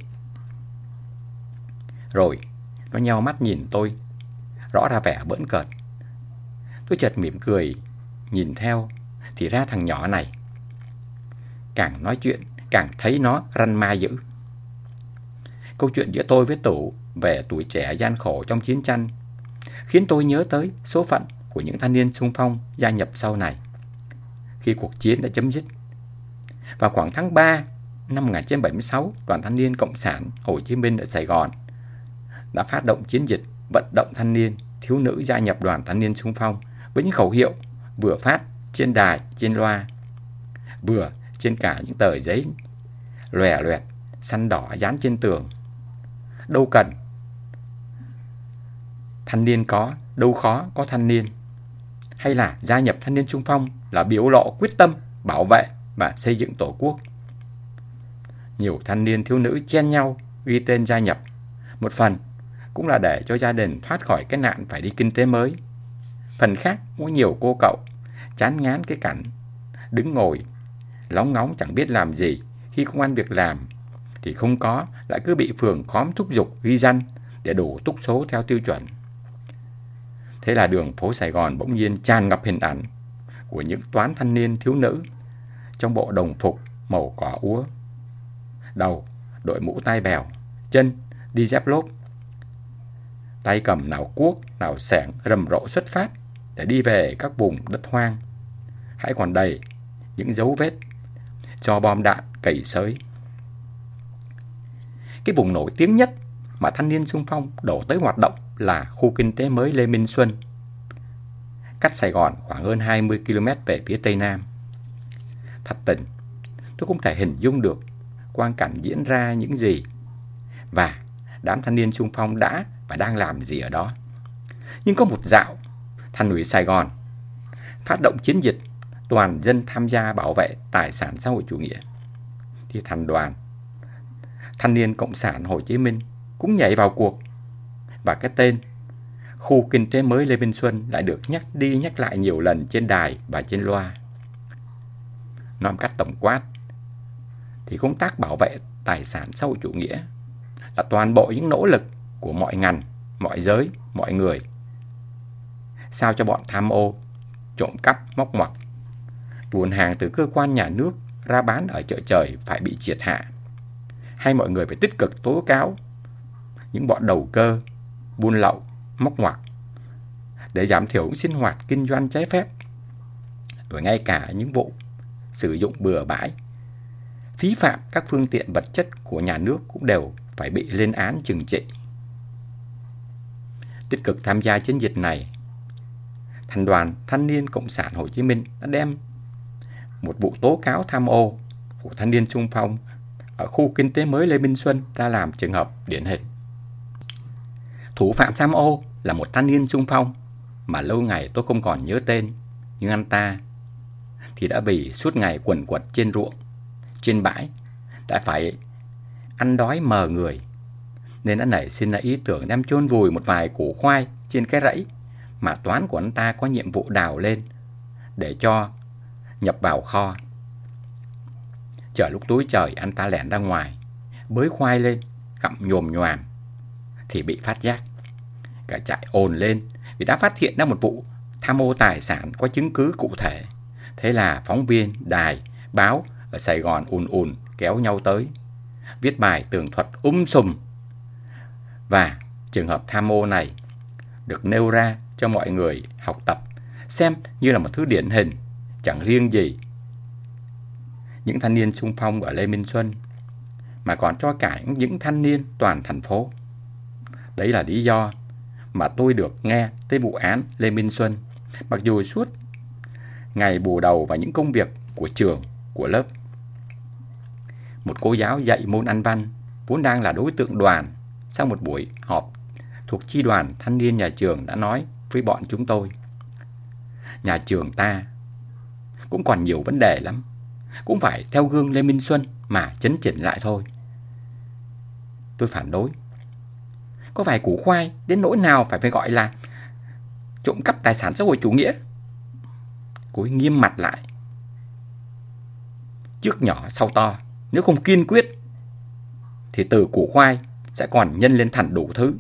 Rồi nó nheo mắt nhìn tôi, rõ ra vẻ bỡn cợt. Tôi chợt mỉm cười, nhìn theo, thì ra thằng nhỏ này càng nói chuyện càng thấy nó răn ma dữ. Câu chuyện giữa tôi với Tủ về tuổi trẻ gian khổ trong chiến tranh khiến tôi nhớ tới số phận của những thanh niên xung phong gia nhập sau này. Khi cuộc chiến đã chấm dứt, vào khoảng tháng 3 năm 1976, Đoàn Thanh niên Cộng sản Hồ Chí Minh ở Sài Gòn đã phát động chiến dịch vận động thanh niên, thiếu nữ gia nhập Đoàn Thanh niên xung phong với những khẩu hiệu vừa phát trên đài, trên loa, vừa trên cả những tờ giấy lòe loẹt săn đỏ dán trên tường. Đâu cần thanh niên có, đâu khó có thanh niên. Hay là gia nhập thanh niên xung phong là biểu lộ quyết tâm bảo vệ và xây dựng Tổ quốc. Nhiều thanh niên thiếu nữ chen nhau ghi tên gia nhập. Một phần cũng là để cho gia đình thoát khỏi cái nạn phải đi kinh tế mới. Phần khác có nhiều cô cậu chán ngán cái cảnh đứng ngồi lóng ngóng chẳng biết làm gì, khi công ăn việc làm thì không có, lại cứ bị phường khóm thúc giục ghi danh để đủ túc số theo tiêu chuẩn. Thế là đường phố Sài Gòn bỗng nhiên tràn ngập hình ảnh của những toán thanh niên thiếu nữ trong bộ đồng phục màu cỏ úa, đầu đội mũ tai bèo, chân đi dép lốp, tay cầm nào cuốc nào xẻng rầm rộ xuất phát để đi về các vùng đất hoang hãy còn đầy những dấu vết do bom đạn cày xới. Cái vùng nổi tiếng nhất mà thanh niên xung phong đổ tới hoạt động là khu kinh tế mới Lê Minh Xuân, cách Sài Gòn khoảng hơn 20 km về phía tây nam. Thật tình, tôi không thể hình dung được quang cảnh diễn ra những gì và đám thanh niên xung phong đã và đang làm gì ở đó. Nhưng có một dạo, Thành ủy Sài Gòn phát động chiến dịch toàn dân tham gia bảo vệ tài sản xã hội chủ nghĩa, thì thành đoàn Thanh niên Cộng sản Hồ Chí Minh cũng nhảy vào cuộc, và cái tên khu kinh tế mới Lê Minh Xuân lại được nhắc đi nhắc lại nhiều lần trên đài và trên loa. Nói một cách tổng quát thì công tác bảo vệ tài sản xã hội chủ nghĩa là toàn bộ những nỗ lực của mọi ngành, mọi giới, mọi người, sao cho bọn tham ô, trộm cắp, móc ngoặc, tuồn hàng từ cơ quan nhà nước ra bán ở chợ trời phải bị triệt hạ, hay mọi người phải tích cực tố cáo những bọn đầu cơ, buôn lậu, móc ngoặc để giảm thiểu những sinh hoạt kinh doanh trái phép, rồi ngay cả những vụ sử dụng bừa bãi, phí phạm các phương tiện vật chất của nhà nước cũng đều phải bị lên án trừng trị. Tích cực tham gia chiến dịch này, Thành đoàn Thanh niên Cộng sản Hồ Chí Minh đã đem một vụ tố cáo tham ô của thanh niên xung phong ở khu kinh tế mới Lê Minh Xuân ra làm trường hợp điển hình. Thủ phạm tham ô là một thanh niên xung phong mà lâu ngày tôi không còn nhớ tên, nhưng anh ta thì đã vì suốt ngày quần quật trên ruộng, trên bãi, đã phải ăn đói mờ người, nên đã nảy sinh ra ý tưởng đem chôn vùi một vài củ khoai trên cái rẫy mà toán của anh ta có nhiệm vụ đào lên để cho nhập vào kho. Chờ lúc tối trời, anh ta lẻn ra ngoài, bới khoai lên, gặm nhồm nhoàm thì bị phát giác. Cả trại ồn lên vì đã phát hiện ra một vụ tham ô tài sản có chứng cứ cụ thể. Thế là phóng viên, đài, báo ở Sài Gòn ùn ùn kéo nhau tới, viết bài tường thuật sùm. Và trường hợp tham ô này được nêu ra cho mọi người học tập, xem như là một thứ điển hình, chẳng riêng gì những thanh niên xung phong ở Lê Minh Xuân, mà còn cho cả những thanh niên toàn thành phố. Đấy là lý do mà tôi được nghe tới vụ án Lê Minh Xuân, mặc dù suốt ngày bù đầu vào những công việc của trường, của lớp. Một cô giáo dạy môn Anh văn vốn đang là đối tượng đoàn, sau một buổi họp thuộc chi đoàn thanh niên nhà trường đã nói với bọn chúng tôi: nhà trường ta cũng còn nhiều vấn đề lắm, cũng phải theo gương Lê Minh Xuân mà chấn chỉnh lại thôi. Tôi phản đối: có vài củ khoai đến nỗi nào phải gọi là trộm cắp tài sản xã hội chủ nghĩa? Cô ấy nghiêm mặt lại: trước nhỏ sau to, nếu không kiên quyết thì từ củ khoai sẽ còn nhân lên thành đủ thứ.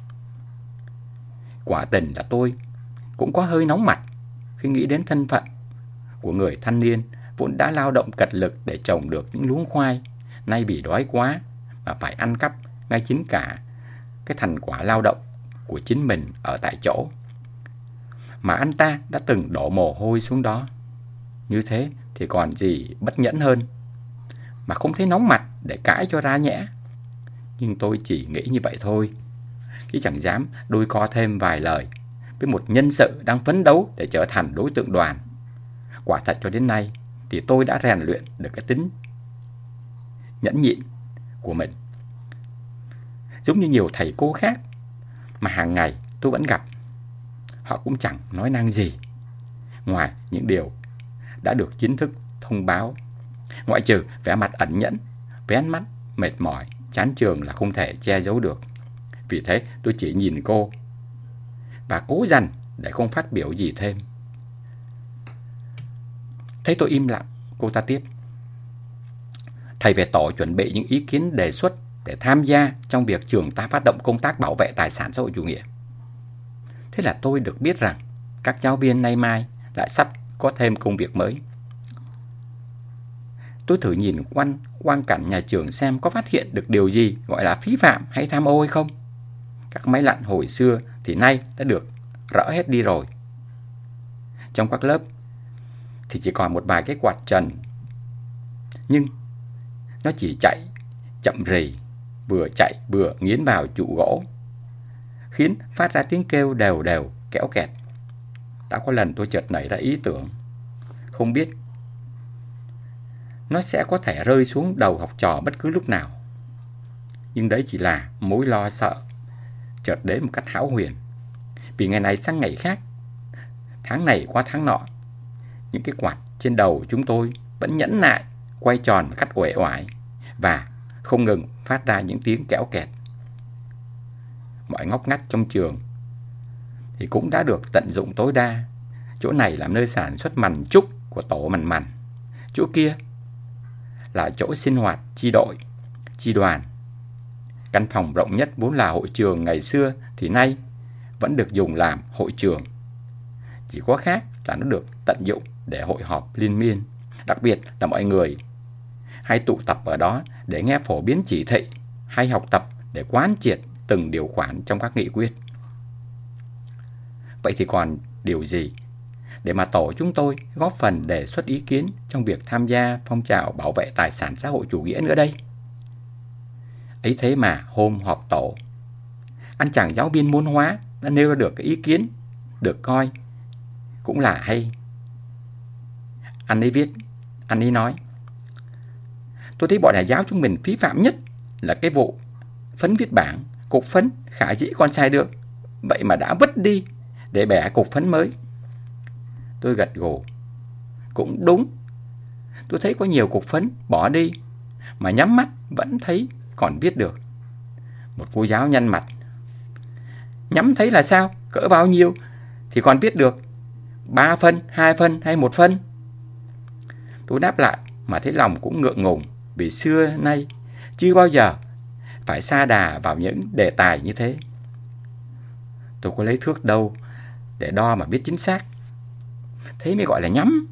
Quả tình là tôi cũng có hơi nóng mặt khi nghĩ đến thân phận của người thanh niên vốn đã lao động cật lực để trồng được những luống khoai, nay vì đói quá mà phải ăn cắp ngay chính cả cái thành quả lao động của chính mình ở tại chỗ, mà anh ta đã từng đổ mồ hôi xuống đó. Như thế thì còn gì bất nhẫn hơn, mà không thấy nóng mặt để cãi cho ra nhẽ. Nhưng tôi chỉ nghĩ như vậy thôi, chứ chẳng dám đôi co thêm vài lời với một nhân sự đang phấn đấu để trở thành đối tượng đoàn. Quả thật cho đến nay thì tôi đã rèn luyện được cái tính nhẫn nhịn, của mình. Giống như nhiều thầy cô khác mà hàng ngày tôi vẫn gặp, họ cũng chẳng nói năng gì ngoài những điều đã được chính thức thông báo, ngoại trừ vẻ mặt ẩn nhẫn, với ánh mắt mệt mỏi, chán chường là không thể che giấu được. Vì thế tôi chỉ nhìn cô và cố dằn để không phát biểu gì thêm. Thấy tôi im lặng, cô ta tiếp: thầy về tổ chuẩn bị những ý kiến đề xuất để tham gia trong việc trường ta phát động công tác bảo vệ tài sản xã hội chủ nghĩa. Thế là tôi được biết rằng các giáo viên nay mai lại sắp có thêm công việc mới. Tôi thử nhìn quang cảnh nhà trường xem có phát hiện được điều gì gọi là phí phạm hay tham ô hay không. Các máy lạnh hồi xưa thì nay đã được rỡ hết đi rồi. Trong các lớp thì chỉ còn một vài cái quạt trần, nhưng nó chỉ chạy chậm rì, vừa chạy vừa nghiến vào trụ gỗ, khiến phát ra tiếng kêu đều đều kéo kẹt. Đã có lần tôi chợt nảy ra ý tưởng, không biết nó sẽ có thể rơi xuống đầu học trò bất cứ lúc nào. Nhưng đấy chỉ là mối lo sợ chợt đến một cách hão huyền. Vì ngày này sang ngày khác, tháng này qua tháng nọ, những cái quạt trên đầu chúng tôi vẫn nhẫn nại quay tròn một cách uể oải và không ngừng phát ra những tiếng kéo kẹt. Mọi ngóc ngách trong trường thì cũng đã được tận dụng tối đa. Chỗ này làm nơi sản xuất mằn trúc của tổ mằn mằn, chỗ kia là chỗ sinh hoạt chi đội, chi đoàn. Căn phòng rộng nhất vốn là hội trường ngày xưa thì nay vẫn được dùng làm hội trường. Chỉ có khác là nó được tận dụng để hội họp liên miên. Đặc biệt là mọi người hay tụ tập ở đó để nghe phổ biến chỉ thị, hay học tập để quán triệt từng điều khoản trong các nghị quyết. Vậy thì còn điều gì để mà tổ chúng tôi góp phần đề xuất ý kiến trong việc tham gia phong trào bảo vệ tài sản xã hội chủ nghĩa nữa đây? Ấy thế mà hôm họp tổ, anh chàng giáo viên môn hóa đã nêu ra được cái ý kiến được coi cũng là hay. Anh ấy viết, anh ấy nói: tôi thấy bọn nhà giáo chúng mình phí phạm nhất là cái vụ phấn viết bảng, cục phấn khả dĩ còn xài được, vậy mà đã vứt đi để bẻ cục phấn mới. Tôi gật gù. Cũng đúng. Tôi thấy có nhiều cục phấn bỏ đi mà nhắm mắt vẫn thấy còn viết được. Một cô giáo nhăn mặt: nhắm thấy là sao? Cỡ bao nhiêu thì còn viết được? 3 phân, 2 phân hay 1 phân? Tôi đáp lại mà thấy lòng cũng ngượng ngùng, vì xưa nay chưa bao giờ phải sa đà vào những đề tài như thế. Tôi có lấy thước đâu để đo mà biết chính xác. Thế mới gọi là nhắm.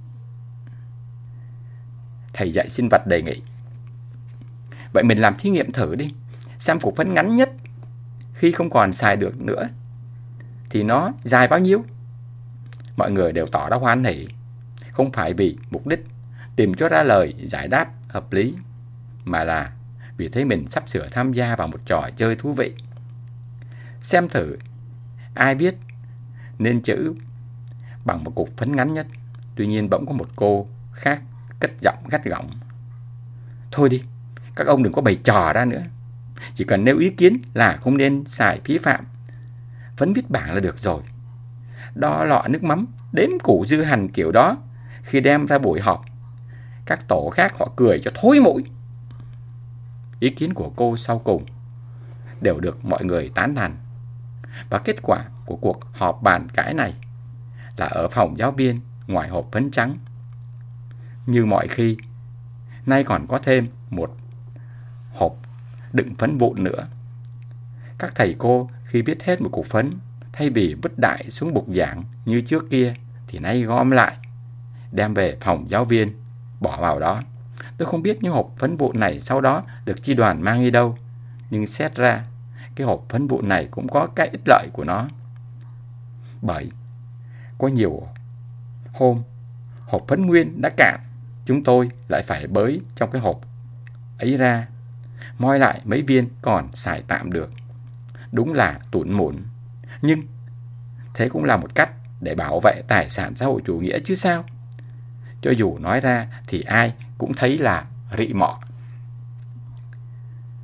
Thầy dạy sinh vật đề nghị: vậy mình làm thí nghiệm thử đi, xem cục phấn ngắn nhất khi không còn xài được nữa thì nó dài bao nhiêu? Mọi người đều tỏ ra hoan hỉ, không phải vì mục đích tìm cho ra lời giải đáp hợp lý, mà là vì thấy mình sắp sửa tham gia vào một trò chơi thú vị. Xem thử ai biết nên chữ bằng một cục phấn ngắn nhất. Tuy nhiên bỗng có một cô khác cất giọng gắt gỏng: thôi đi, các ông đừng có bày trò ra nữa. Chỉ cần nêu ý kiến là không nên xài phí phạm phấn viết bảng là được rồi. Đo lọ nước mắm, đếm củ dư hành kiểu đó khi đem ra buổi họp, các tổ khác họ cười cho thối mũi. Ý kiến của cô sau cùng đều được mọi người tán thành. Và kết quả của cuộc họp bàn cãi này là ở phòng giáo viên ngoài hộp phấn trắng. Như mọi khi, nay còn có thêm một hộp đựng phấn vụn nữa. Các thầy cô khi viết hết một cục phấn, thay vì vứt đại xuống bục giảng như trước kia, thì nay gom lại, đem về phòng giáo viên, bỏ vào đó. Tôi không biết những hộp phấn vụn này sau đó được chi đoàn mang đi đâu, nhưng xét ra, cái hộp phấn vụn này cũng có cái ích lợi của nó. Bởi có nhiều hôm, hộp phấn nguyên đã cạn, chúng tôi lại phải bới trong cái hộp ấy ra, moi lại mấy viên còn xài tạm được. Đúng là tủn mủn, nhưng thế cũng là một cách để bảo vệ tài sản xã hội chủ nghĩa chứ sao. Cho dù nói ra thì ai cũng thấy là rị mọ.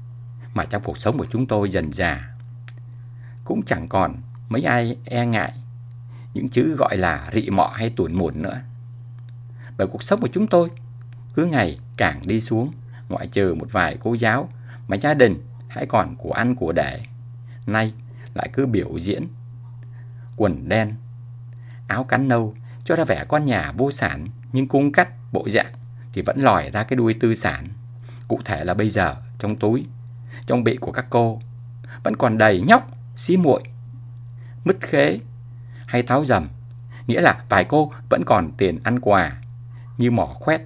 Mà trong cuộc sống của chúng tôi dần dà cũng chẳng còn mấy ai e ngại những chữ gọi là rị mọ hay tủn mủn nữa. Bởi cuộc sống của chúng tôi cứ ngày càng đi xuống, ngoại trừ một vài cô giáo mà gia đình hãy còn của ăn của để, nay lại cứ biểu diễn quần đen, áo cắn nâu, cho ra vẻ con nhà vô sản, nhưng cung cách bộ dạng thì vẫn lòi ra cái đuôi tư sản. Cụ thể là bây giờ trong túi, trong bị của các cô vẫn còn đầy nhóc, xí muội, mứt khế hay tháo dầm, nghĩa là vài cô vẫn còn tiền ăn quà như mỏ khoét.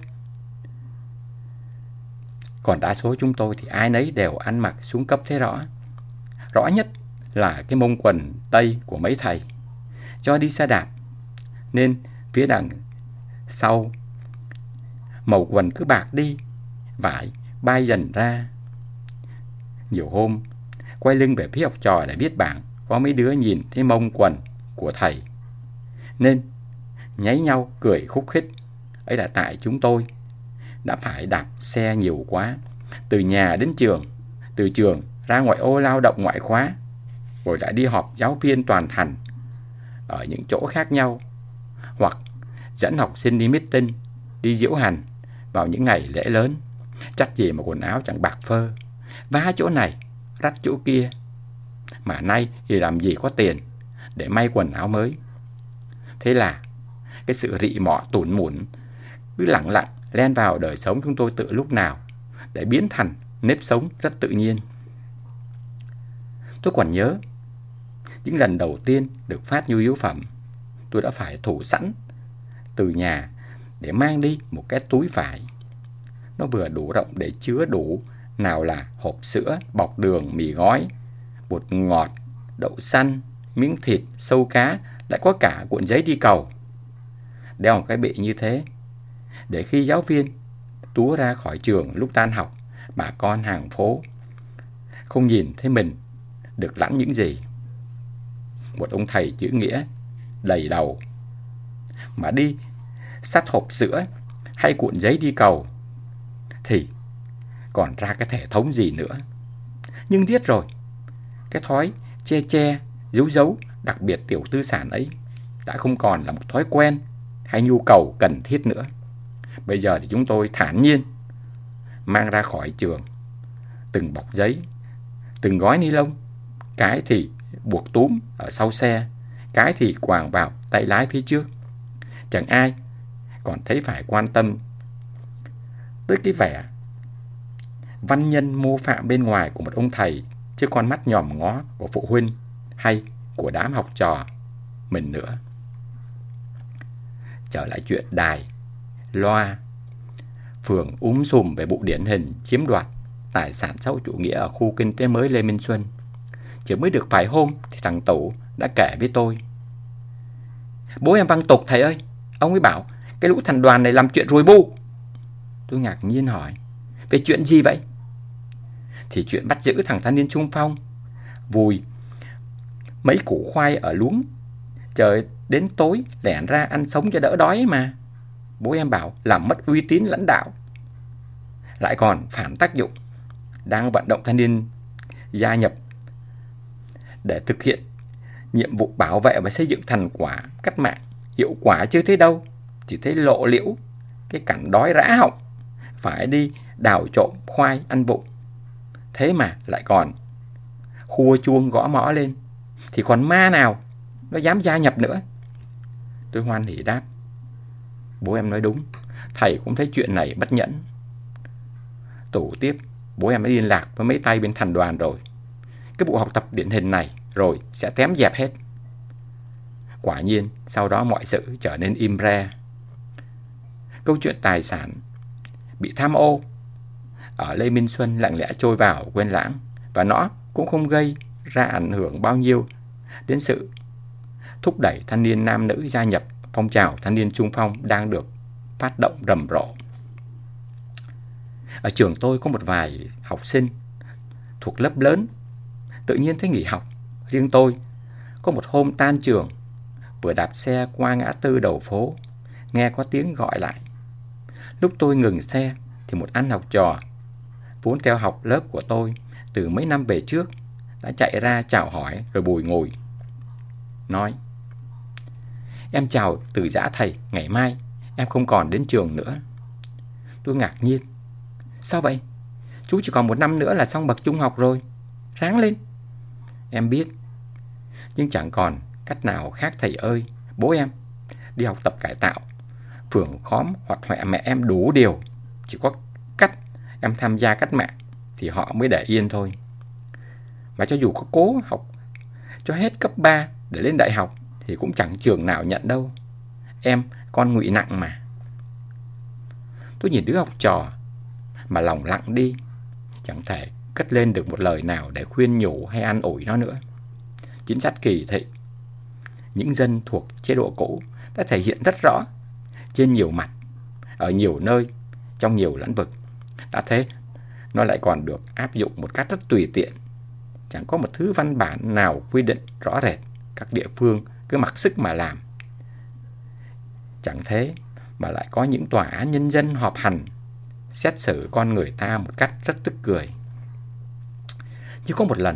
Còn đa số chúng tôi thì ai nấy đều ăn mặc xuống cấp thế rõ. Rõ nhất là cái mông quần tây của mấy thầy, cho đi xe đạp nên phía đằng sau màu quần cứ bạc đi, vải bay dần ra. Nhiều hôm quay lưng về phía học trò để viết bảng, có mấy đứa nhìn thấy mông quần của thầy nên nháy nhau cười khúc khích. Ấy là tại chúng tôi đã phải đạp xe nhiều quá, từ nhà đến trường, từ trường ra ngoại ô lao động ngoại khóa, rồi lại đi họp giáo viên toàn thành ở những chỗ khác nhau, hoặc dẫn học sinh đi meeting, đi diễu hành vào những ngày lễ lớn. Chắc gì mà quần áo chẳng bạc phơ, vá chỗ này rách chỗ kia. Mà nay thì làm gì có tiền để may quần áo mới. Thế là cái sự rị mọ tủn mủn cứ lặng lặng len vào đời sống chúng tôi từ lúc nào để biến thành nếp sống rất tự nhiên. Tôi còn nhớ những lần đầu tiên được phát nhu yếu phẩm, tôi đã phải thủ sẵn từ nhà để mang đi một cái túi vải. Nó vừa đủ rộng để chứa đủ nào là hộp sữa, bọc đường, mì gói, bột ngọt, đậu xanh, miếng thịt, sâu cá, lại có cả cuộn giấy đi cầu. Đeo một cái bị như thế để khi giáo viên túa ra khỏi trường lúc tan học, bà con hàng phố không nhìn thấy mình được lãnh những gì. Một ông thầy chữ nghĩa đầy đầu mà đi xách hộp sữa hay cuộn giấy đi cầu thì còn ra cái thể thống gì nữa. Nhưng tiếc rồi, cái thói che che, giấu giấu, đặc biệt tiểu tư sản ấy đã không còn là một thói quen hay nhu cầu cần thiết nữa. Bây giờ thì chúng tôi thản nhiên mang ra khỏi trường từng bọc giấy, từng gói ni lông, cái thì buộc túm ở sau xe, cái thì quàng vào tay lái phía trước. Chẳng ai còn thấy phải quan tâm tới cái vẻ văn nhân mô phạm bên ngoài của một ông thầy chứ con mắt nhòm ngó của phụ huynh hay của đám học trò mình nữa. Trở lại chuyện đài, loa, phường sùm về vụ điển hình chiếm đoạt tài sản xã hội chủ nghĩa ở khu kinh tế mới Lê Minh Xuân. Chỉ mới được vài hôm thì thằng Tủ đã kể với tôi: bố em văng tục thầy ơi, ông ấy bảo cái lũ thành đoàn này làm chuyện rùi bu. Tôi ngạc nhiên hỏi: về chuyện gì vậy? Thì chuyện bắt giữ thằng thanh niên xung phong vùi mấy củ khoai ở luống, trời đến tối lẻn ra ăn sống cho đỡ đói mà. Bố em bảo làm mất uy tín lãnh đạo, lại còn phản tác dụng, đang vận động thanh niên gia nhập để thực hiện nhiệm vụ bảo vệ và xây dựng thành quả cách mạng. Hiệu quả chưa thấy đâu, chỉ thấy lộ liễu cái cảnh đói rã họng, phải đi đào trộm khoai ăn vụng. Thế mà lại còn khua chuông gõ mõ lên, thì còn ma nào nó dám gia nhập nữa. Tôi hoan hỉ đáp: bố em nói đúng, thầy cũng thấy chuyện này bất nhẫn. Tủ tiếp: bố em đã liên lạc với mấy tay bên thành đoàn rồi. Cái vụ học tập điển hình này rồi sẽ tém dẹp hết. Quả nhiên sau đó mọi sự trở nên im re. Câu chuyện tài sản bị tham ô ở Lê Minh Xuân lặng lẽ trôi vào quên lãng, và nó cũng không gây ra ảnh hưởng bao nhiêu đến sự thúc đẩy thanh niên nam nữ gia nhập phong trào thanh niên xung phong đang được phát động rầm rộ. Ở trường tôi có một vài học sinh thuộc lớp lớn tự nhiên thấy nghỉ học. Riêng tôi có một hôm tan trường, vừa đạp xe qua ngã tư đầu phố, nghe có tiếng gọi lại. Lúc tôi ngừng xe thì một anh học trò vốn theo học lớp của tôi từ mấy năm về trước đã chạy ra chào hỏi rồi bùi ngùi, nói: "Em chào Từ Giã thầy, ngày mai em không còn đến trường nữa." Tôi ngạc nhiên: "Sao vậy? Chú chỉ còn 1 năm nữa là xong bậc trung học rồi. Ráng lên." Em biết, nhưng chẳng còn cách nào khác thầy ơi. Bố em đi học tập cải tạo, phường khóm hoặc hoẹ mẹ em đủ điều. Chỉ có cách em tham gia cách mạng thì họ mới để yên thôi. Và cho dù có cố học cho hết cấp 3 để lên đại học thì cũng chẳng trường nào nhận đâu. Em con Ngụy Nặng mà. Tôi nhìn đứa học trò mà lòng lặng đi, chẳng thể cất lên được một lời nào để khuyên nhủ hay an ủi nó nữa. Chính sách kỳ thị những dân thuộc chế độ cũ đã thể hiện rất rõ trên nhiều mặt, ở nhiều nơi, trong nhiều lĩnh vực. Đã thế, nó lại còn được áp dụng một cách rất tùy tiện. Chẳng có một thứ văn bản nào quy định rõ rệt, các địa phương cứ mặc sức mà làm. Chẳng thế mà lại có những tòa án nhân dân họp hành xét xử con người ta một cách rất tức cười. Như có một lần,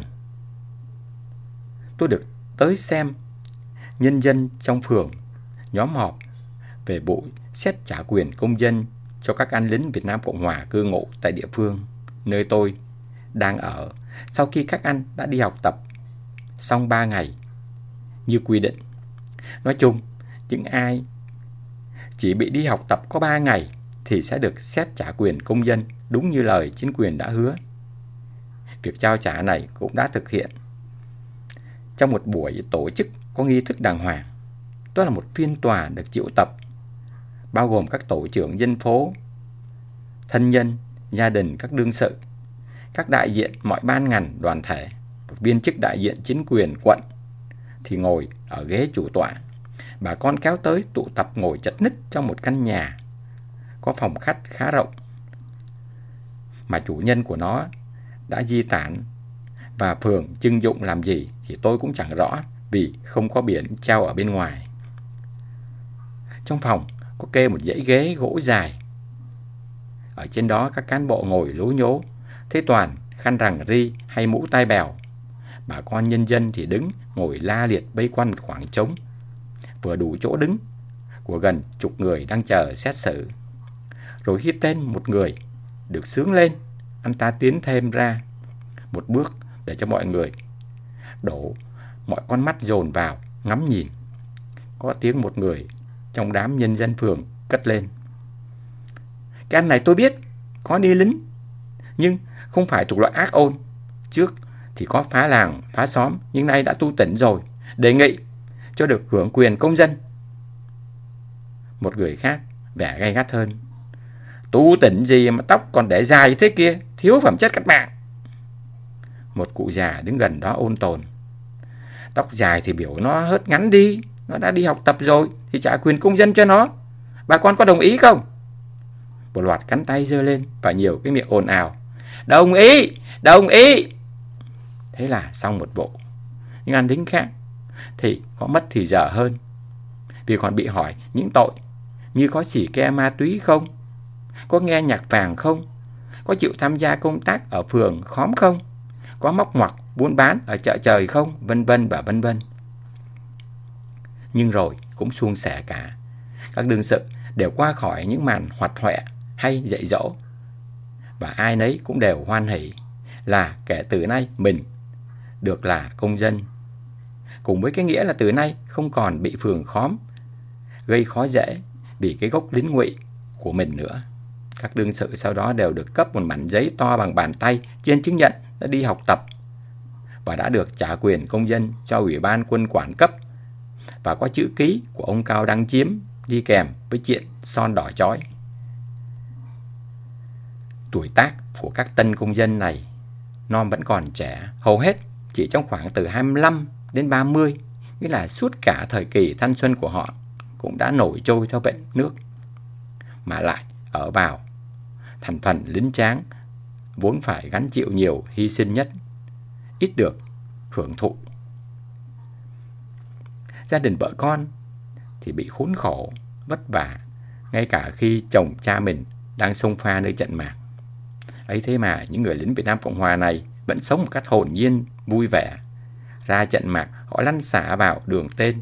tôi được tới xem nhân dân trong phường nhóm họp về vụ xét trả quyền công dân cho các anh lính Việt Nam Cộng Hòa cư ngụ tại địa phương nơi tôi đang ở, sau khi các anh đã đi học tập xong 3 ngày như quy định. Nói chung, những ai chỉ bị đi học tập có 3 ngày thì sẽ được xét trả quyền công dân đúng như lời chính quyền đã hứa. Việc trao trả này cũng đã thực hiện trong một buổi tổ chức có nghi thức đàng hoàng. Đó là một phiên tòa được triệu tập, bao gồm các tổ trưởng dân phố, thân nhân, gia đình các đương sự, các đại diện mọi ban ngành đoàn thể, một viên chức đại diện chính quyền quận thì ngồi ở ghế chủ tọa. Bà con kéo tới tụ tập ngồi chật ních trong một căn nhà có phòng khách khá rộng mà chủ nhân của nó đã di tản, và phường trưng dụng làm gì thì tôi cũng chẳng rõ vì không có biển treo ở bên ngoài. Trong phòng có kê một dãy ghế gỗ dài. Ở trên đó các cán bộ ngồi lố nhố, thế toàn khăn rằn ri hay mũ tai bèo. Bà con nhân dân thì đứng ngồi la liệt vây quanh một khoảng trống, vừa đủ chỗ đứng của gần chục người đang chờ xét xử. Rồi khi tên một người được xướng lên, anh ta tiến thêm ra một bước để cho mọi người đổ mọi con mắt dồn vào ngắm nhìn. Có tiếng một người trong đám nhân dân phường cất lên: "Cái anh này tôi biết, có đi lính, nhưng không phải thuộc loại ác ôn. Trước thì có phá làng, phá xóm, nhưng nay đã tu tỉnh rồi, đề nghị cho được hưởng quyền công dân." Một người khác vẻ gay gắt hơn: "Tu tỉnh gì mà tóc còn để dài như thế kia, thiếu phẩm chất cách mạng." Một cụ già đứng gần đó ôn tồn: "Tóc dài thì biểu nó hớt ngắn đi, nó đã đi học tập rồi thì trả quyền công dân cho nó. Bà con có đồng ý không?" Một loạt cánh tay giơ lên và nhiều cái miệng ồn ào: "Đồng ý, đồng ý." Thế là xong một bộ. Nhưng anh lính khác thì có mất thì giờ hơn, vì còn bị hỏi những tội như có xì ke ma túy không, có nghe nhạc vàng không, có chịu tham gia công tác ở phường khóm không, có móc ngoặc buôn bán ở chợ trời không, vân vân và vân vân. Nhưng rồi cũng suôn sẻ cả. Các đương sự đều qua khỏi những màn hoạt hoẹ hay dạy dỗ, và ai nấy cũng đều hoan hỉ là kể từ nay mình được là công dân, cùng với cái nghĩa là từ nay không còn bị phường khóm gây khó dễ vì cái gốc lính Ngụy của mình nữa. Các đương sự sau đó đều được cấp một mảnh giấy to bằng bàn tay trên chứng nhận đã đi học tập và đã được trả quyền công dân cho Ủy ban Quân quản cấp, và có chữ ký của ông Cao Đăng Chiếm đi kèm với chuyện son đỏ chói. Tuổi tác của các tân công dân này non vẫn còn trẻ, hầu hết chỉ trong khoảng từ 25 đến 30, nghĩa là suốt cả thời kỳ thanh xuân của họ cũng đã nổi trôi theo vận nước, mà lại ở vào thành phần lính tráng vốn phải gánh chịu nhiều hy sinh nhất, ít được hưởng thụ. Gia đình vợ con thì bị khốn khổ, vất vả, ngay cả khi chồng cha mình đang xông pha nơi trận mạc. Ấy thế mà những người lính Việt Nam Cộng Hòa này vẫn sống một cách hồn nhiên, vui vẻ. Ra trận mạc, họ lăn xả vào đường tên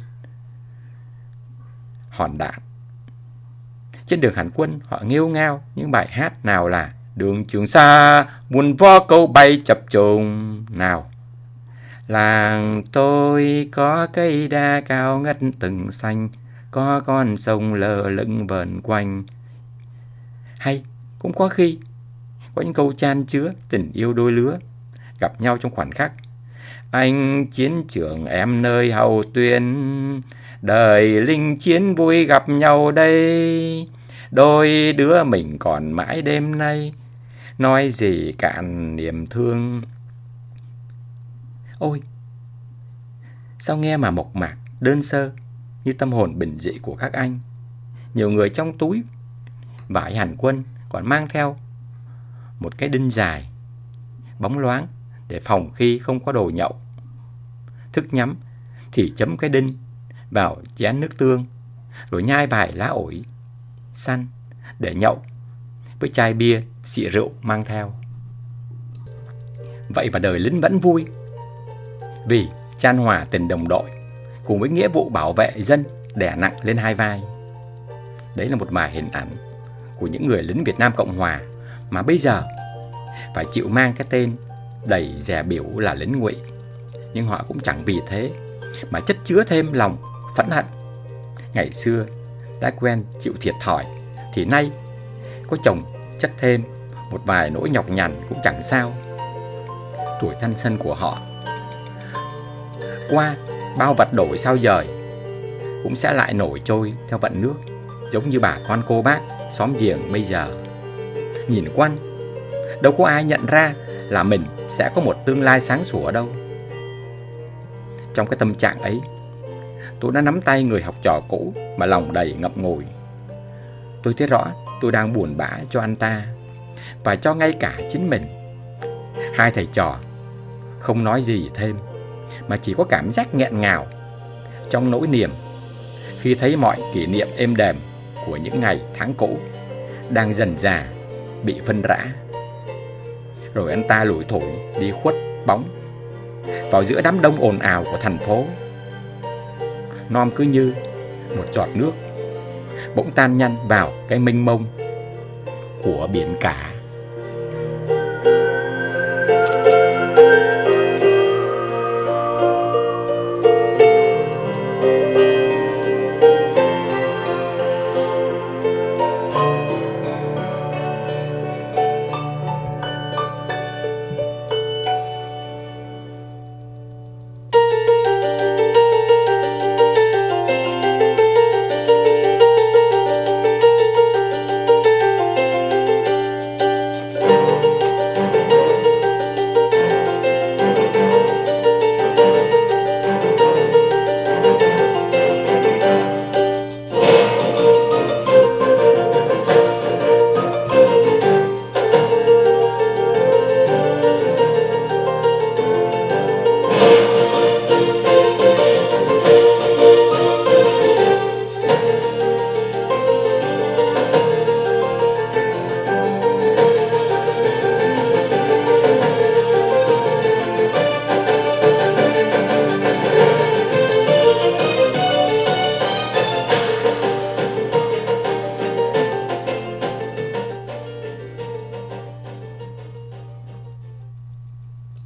hòn đạn. Trên đường hành quân, họ nghêu ngao những bài hát nào là Đường Trường Sa, muôn vo câu bay chập trùng. Nào, làng tôi có cây đa cao ngất từng xanh, có con sông lơ lửng vờn quanh. Hay cũng có khi có những câu chan chứa tình yêu đôi lứa gặp nhau trong khoảnh khắc. Anh chiến trường em nơi hậu tuyến, đời linh chiến vui gặp nhau đây. Đôi đứa mình còn mãi đêm nay, nói gì cạn niềm thương. Ôi, sao nghe mà mộc mạc, đơn sơ như tâm hồn bình dị của các anh. Nhiều người trong túi vải hành quân còn mang theo một cái đinh dài, bóng loáng để phòng khi không có đồ nhậu. Thức nhắm thì chấm cái đinh vào chén nước tương, rồi nhai vài lá ổi xanh để nhậu với chai bia, xị rượu mang theo. Vậy mà đời lính vẫn vui, vì chan hòa tình đồng đội cùng với nghĩa vụ bảo vệ dân đè nặng lên hai vai. Đấy là một vài hình ảnh của những người lính Việt Nam Cộng Hòa mà bây giờ phải chịu mang cái tên đầy dè bỉu là lính ngụy. Nhưng họ cũng chẳng vì thế mà chất chứa thêm lòng phẫn hận. Ngày xưa đã quen chịu thiệt thòi thì nay có chồng chất thêm một vài nỗi nhọc nhằn cũng chẳng sao. Tuổi thanh xuân của họ qua bao vật đổi sao dời cũng sẽ lại nổi trôi theo vận nước, giống như bà con cô bác xóm giềng bây giờ. Nhìn quanh, đâu có ai nhận ra là mình sẽ có một tương lai sáng sủa đâu. Trong cái tâm trạng ấy, tôi đã nắm tay người học trò cũ mà lòng đầy ngậm ngùi. Tôi thấy rõ tôi đang buồn bã cho anh ta và cho ngay cả chính mình. Hai thầy trò không nói gì thêm, mà chỉ có cảm giác nghẹn ngào trong nỗi niềm khi thấy mọi kỷ niệm êm đềm của những ngày tháng cũ đang dần dà bị phân rã. Rồi anh ta lủi thủi đi khuất bóng vào giữa đám đông ồn ào của thành phố. Nom cứ như một giọt nước bỗng tan nhanh vào cái mênh mông của biển cả.